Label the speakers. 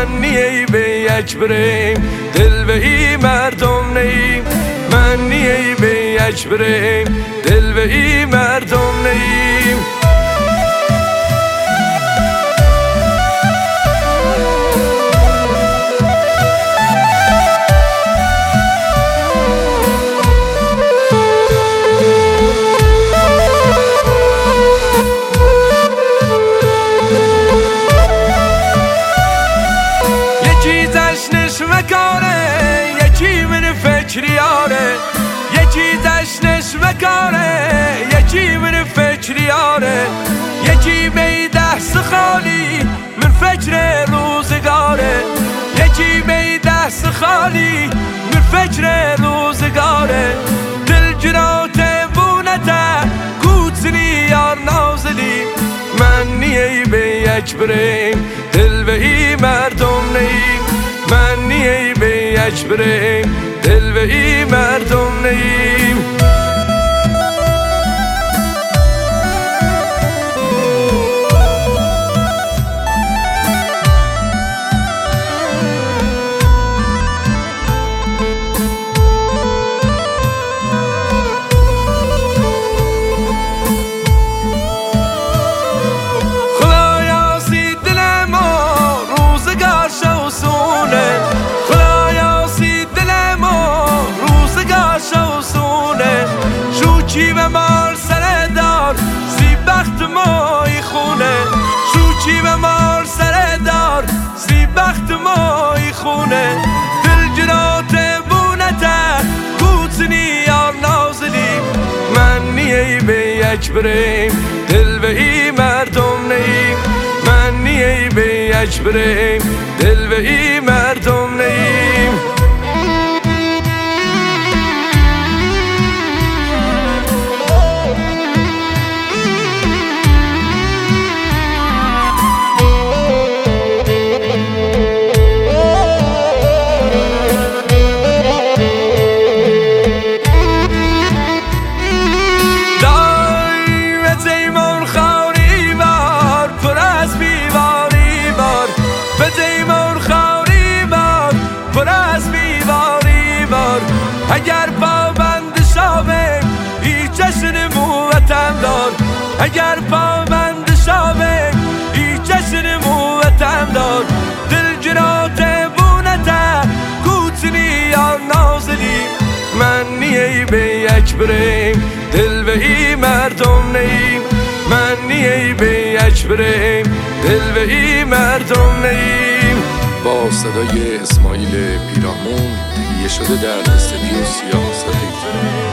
Speaker 1: من نیه به یک بریم دل به ای مردم نیم من نیه به یک بریم دل به ای مردم نیم یکی من فکریاره یکی دشنش مکاره یکی من فکریاره یکی بی دست خالی من فکر روزگاره یکی بی دست خالی من فکر روزگاره دل جرات بونته کوتنی یار نازلی من نیه به یک بریم دل به ای مردم نیم من نیه به یک بریم دل به ای مردم نیم شوچی و مار سر دار زی بخت مای خونه شوچی و مار سر دار زی بخت مای خونه دل جرات بونته کوتنی یار نازلی من نیه به یک بریم دل به ای مردم نیم من نیه به یک بریم دل به ای مردم نیم اگر پابند شاوه ای جشن موتن دار اگر پابند شاوه ای جشن موتن دار دل جرات بونته کوتنی یار نازلی من نیه به یک بریم دل به ای مردم نیم من نیه به یک بریم دل به ای مردم نیم
Speaker 2: با صدای اسماعیل پیرامون تهیه شده در استودیو سیاه سفید.